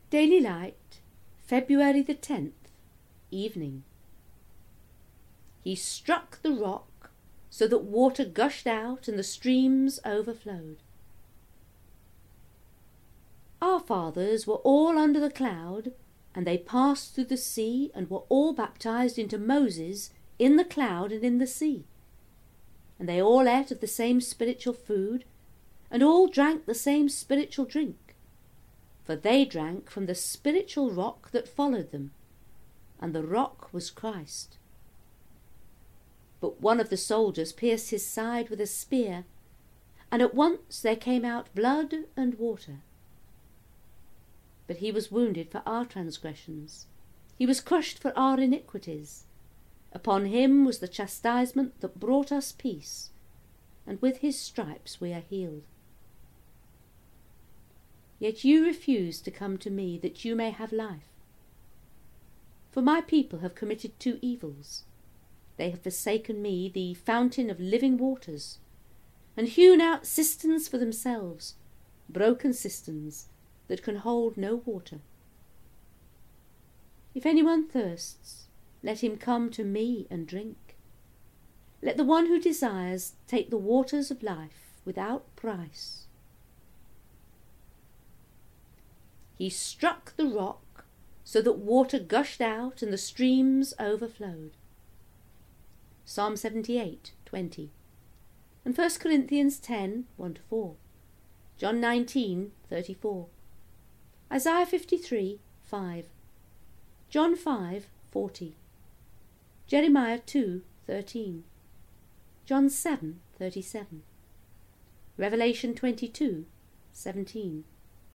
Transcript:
Daily Light, February the 10th, evening. He struck the rock so that water gushed out and the streams overflowed. Our fathers were all under the cloud, and they passed through the sea and were all baptized into Moses in the cloud and in the sea. And they all ate of the same spiritual food, and all drank the same spiritual drink. For they drank from the spiritual rock that followed them, and the rock was Christ. But one of the soldiers pierced his side with a spear, and at once there came out blood and water. But he was wounded for our transgressions, he was crushed for our iniquities. Upon him was the chastisement that brought us peace, and with his stripes we are healed. Yet you refuse to come to me that you may have life. For my people have committed two evils. They have forsaken me, the fountain of living waters, and hewn out cisterns for themselves, broken cisterns that can hold no water. If anyone thirsts, let him come to me and drink. Let the one who desires take the waters of life without price. He struck the rock so that water gushed out and the streams overflowed. Psalm 78:20, and 1 Corinthians 10:1-4, John 19:34, Isaiah 53:5, John 5:40, Jeremiah 2:13, John 7:37, Revelation 22:17.